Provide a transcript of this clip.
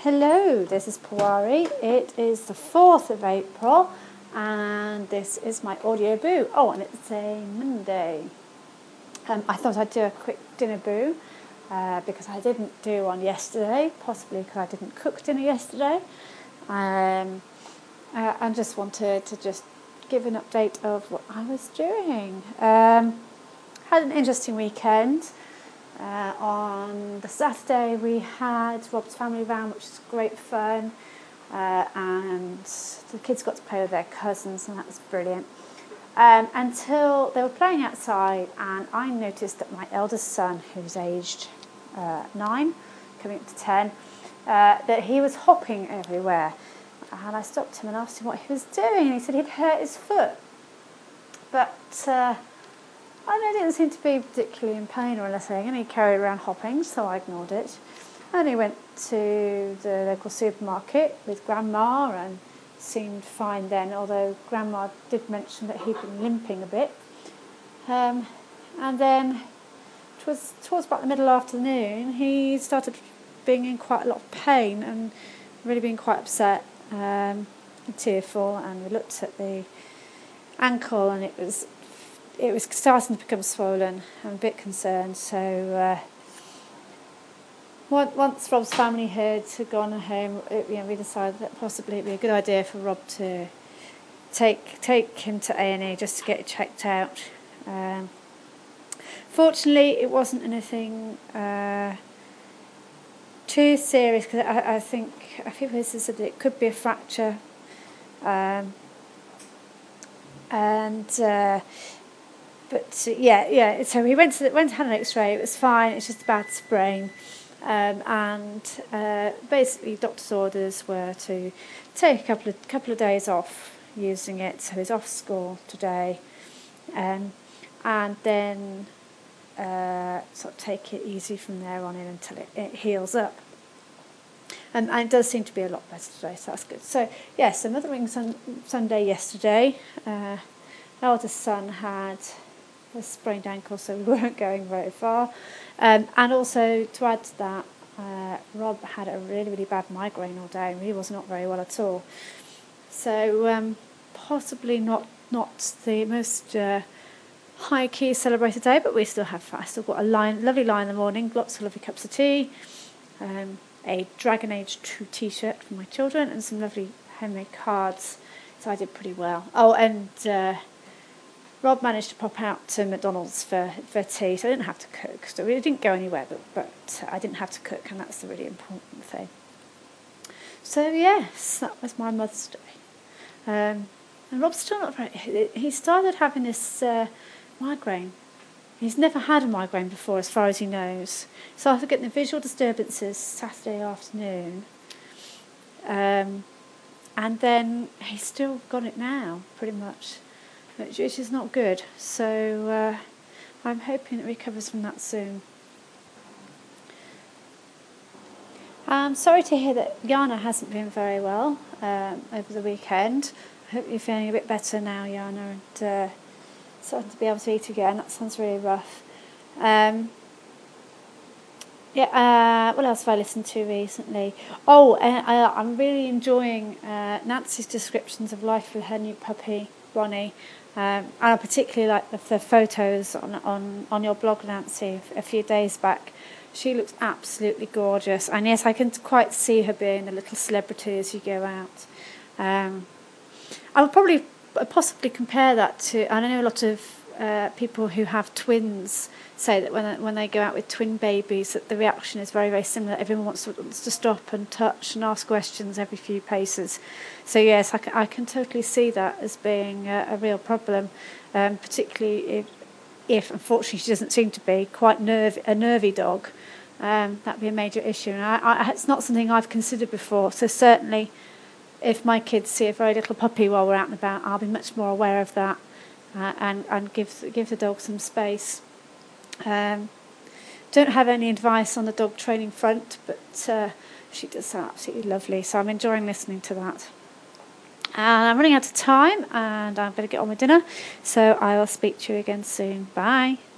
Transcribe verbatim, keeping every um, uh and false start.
Hello, this is Pawari. It is the fourth of April and this is my audio boo. Oh, and it's a Monday. Um, I thought I'd do a quick dinner boo uh, because I didn't do one yesterday, possibly because I didn't cook dinner yesterday. Um, uh, and just wanted to just give an update of what I was doing. Um, had an interesting weekend. Uh, on the Saturday we had Rob's family round, which was great fun, uh, and the kids got to play with their cousins, and that was brilliant. Um, until they were playing outside, and I noticed that my eldest son, who's aged uh, nine, coming up to ten, uh, that he was hopping everywhere. And I stopped him and asked him what he was doing, and he said he'd hurt his foot. But uh, I know it didn't seem to be particularly in pain or anything, and he carried around hopping, so I ignored it. And he went to the local supermarket with Grandma and seemed fine then, although Grandma did mention that he'd been limping a bit. Um, and then towards, towards about the middle afternoon, he started being in quite a lot of pain and really being quite upset um, and tearful, and we looked at the ankle and it was It was starting to become swollen. I'm a bit concerned. So uh, once Rob's family had gone home, it, you know, we decided that possibly it'd be a good idea for Rob to take take him to A and E just to get it checked out. Um, fortunately, it wasn't anything uh, too serious, because I, I think a few people said that it could be a fracture, um, and. Uh, But uh, yeah, yeah. So he went to the, went to have an X-ray. It was fine. It's just a bad sprain, um, and uh, basically, doctor's orders were to take a couple of couple of days off using it. So he's off school today, um, and then uh, sort of take it easy from there on in until it, it heals up. And, and it does seem to be a lot better today, so that's good. So yes, yeah, so Mothering sun, Sunday yesterday. Uh, eldest son had a sprained ankle, so we weren't going very far. Um, and also, to add to that, uh, Rob had a really, really bad migraine all day and really was not very well at all. So um, possibly not not the most uh, high-key celebrated day, but we still have fun. I still got a line, lovely line in the morning, lots of lovely cups of tea, um, a Dragon Age two T-shirt for my children, and some lovely homemade cards. So I did pretty well. Oh, and Uh, Rob managed to pop out to McDonald's for, for tea, so I didn't have to cook. So we didn't go anywhere, but, but I didn't have to cook, and that's the really important thing. So yes, that was my Mother's Day. Um, and Rob's still not very... He started having this uh, migraine. He's never had a migraine before, as far as he knows. So after getting the visual disturbances Saturday afternoon, um, and then he's still got it now, pretty much, which is not good. So uh, I'm hoping it recovers from that soon. I'm sorry to hear that Yana hasn't been very well um, over the weekend. I hope you're feeling a bit better now, Yana, and uh, starting to be able to eat again. That sounds really rough. Um, yeah. Uh, what else have I listened to recently? Oh, uh, I, I'm really enjoying uh, Nancy's descriptions of life with her new puppy, Ronnie. Um, and I particularly like the, the photos on, on, on your blog, Nancy, a few days back. She looks absolutely gorgeous. And yes, I can quite see her being a little celebrity as you go out. Um, I would probably possibly compare that to, I know a lot of uh, people who have twins say that when when they go out with twin babies, that the reaction is very, very similar. Everyone wants to, wants to stop and touch and ask questions every few paces. So yes, I can, I can totally see that as being a, a real problem, um, particularly if, if, unfortunately, she doesn't seem to be quite nerve, a nervy dog. Um, that'd be a major issue. And I, I, it's not something I've considered before. So certainly, if my kids see a very little puppy while we're out and about, I'll be much more aware of that uh, and and give give the dog some space. Um, don't have any advice on the dog training front, but uh, she does sound absolutely lovely, so I'm enjoying listening to that. And I'm running out of time, and I'm going to get on with dinner, so I will speak to you again soon. Bye.